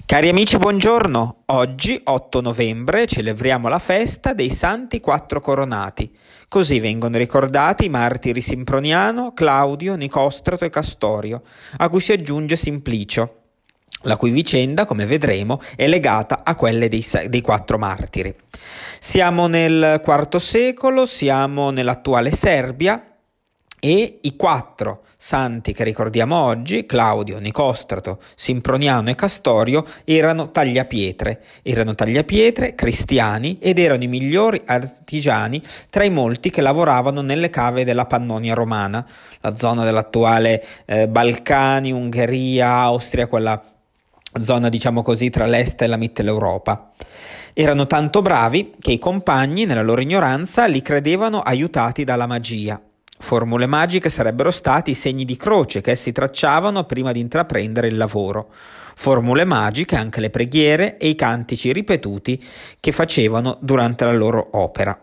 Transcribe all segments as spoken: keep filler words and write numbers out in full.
Cari amici, buongiorno. Oggi, otto novembre, celebriamo la festa dei Santi Quattro Coronati. Così vengono ricordati i martiri Simproniano, Claudio, Nicostrato e Castorio, a cui si aggiunge Simplicio, la cui vicenda, come vedremo, è legata a quelle dei, dei quattro martiri. Siamo nel quarto secolo, siamo nell'attuale Serbia, e i quattro santi che ricordiamo oggi, Claudio, Nicostrato, Simproniano e Castorio, erano tagliapietre, erano tagliapietre cristiani ed erano i migliori artigiani tra i molti che lavoravano nelle cave della Pannonia romana, la zona dell'attuale eh, Balcani, Ungheria, Austria, quella zona diciamo così tra l'est e la Mitteleuropa. Erano tanto bravi che i compagni, nella loro ignoranza, li credevano aiutati dalla magia. Formule magiche sarebbero stati i segni di croce che essi tracciavano prima di intraprendere il lavoro. Formule magiche anche le preghiere e i cantici ripetuti che facevano durante la loro opera.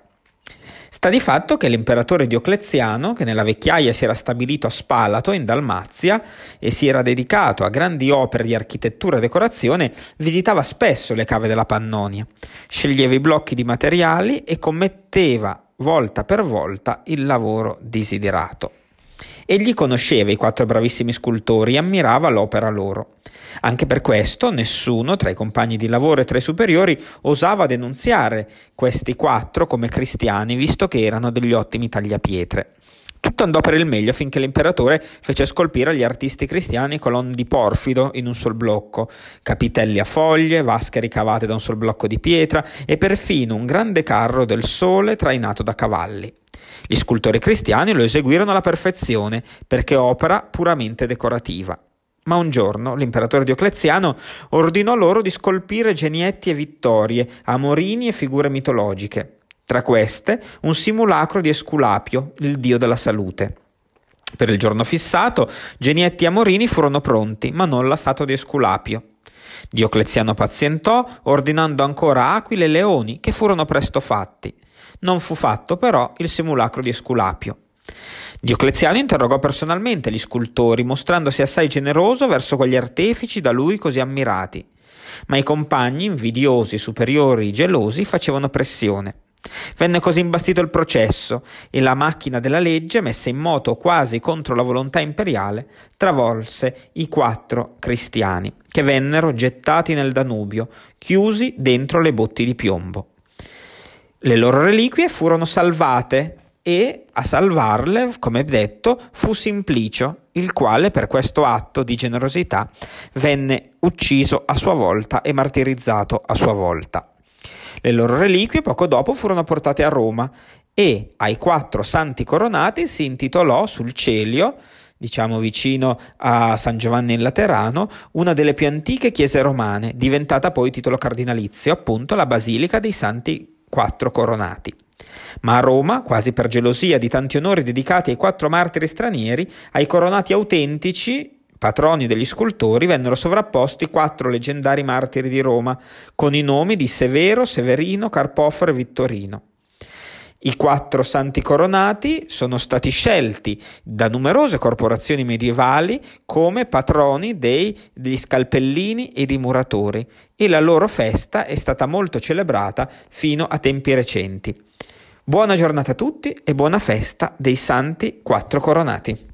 Sta di fatto che l'imperatore Diocleziano, che nella vecchiaia si era stabilito a Spalato in Dalmazia e si era dedicato a grandi opere di architettura e decorazione, visitava spesso le cave della Pannonia, sceglieva i blocchi di materiali e commetteva volta per volta il lavoro desiderato. Egli conosceva i quattro bravissimi scultori e ammirava l'opera loro. Anche per questo nessuno tra i compagni di lavoro e tra i superiori osava denunziare questi quattro come cristiani, visto che erano degli ottimi tagliapietre. Tutto andò per il meglio finché l'imperatore fece scolpire agli artisti cristiani colonne di porfido in un sol blocco, capitelli a foglie, vasche ricavate da un sol blocco di pietra e perfino un grande carro del sole trainato da cavalli. Gli scultori cristiani lo eseguirono alla perfezione perché opera puramente decorativa. Ma un giorno l'imperatore Diocleziano ordinò loro di scolpire genietti e vittorie, amorini e figure mitologiche. Tra queste, un simulacro di Esculapio, il dio della salute. Per il giorno fissato, genietti e amorini furono pronti, ma non la statua di Esculapio. Diocleziano pazientò, ordinando ancora aquile e leoni, che furono presto fatti. Non fu fatto però il simulacro di Esculapio. Diocleziano interrogò personalmente gli scultori, mostrandosi assai generoso verso quegli artefici da lui così ammirati. Ma i compagni, invidiosi, superiori, gelosi, facevano pressione. Venne così imbastito il processo e la macchina della legge, messa in moto quasi contro la volontà imperiale, travolse i quattro cristiani, che vennero gettati nel Danubio, chiusi dentro le botti di piombo. Le loro reliquie furono salvate e a salvarle, come detto, fu Simplicio, il quale per questo atto di generosità venne ucciso a sua volta e martirizzato a sua volta. Le loro reliquie poco dopo furono portate a Roma e ai quattro santi coronati si intitolò sul Celio, diciamo vicino a San Giovanni in Laterano, una delle più antiche chiese romane, diventata poi titolo cardinalizio, appunto la Basilica dei Santi Quattro Coronati. Ma a Roma, quasi per gelosia di tanti onori dedicati ai quattro martiri stranieri, ai coronati autentici, patroni degli scultori, vennero sovrapposti quattro leggendari martiri di Roma, con i nomi di Severo, Severino, Carpoforo e Vittorino. I quattro santi coronati sono stati scelti da numerose corporazioni medievali come patroni dei, degli scalpellini e dei muratori, e la loro festa è stata molto celebrata fino a tempi recenti. Buona giornata a tutti e buona festa dei Santi Quattro Coronati.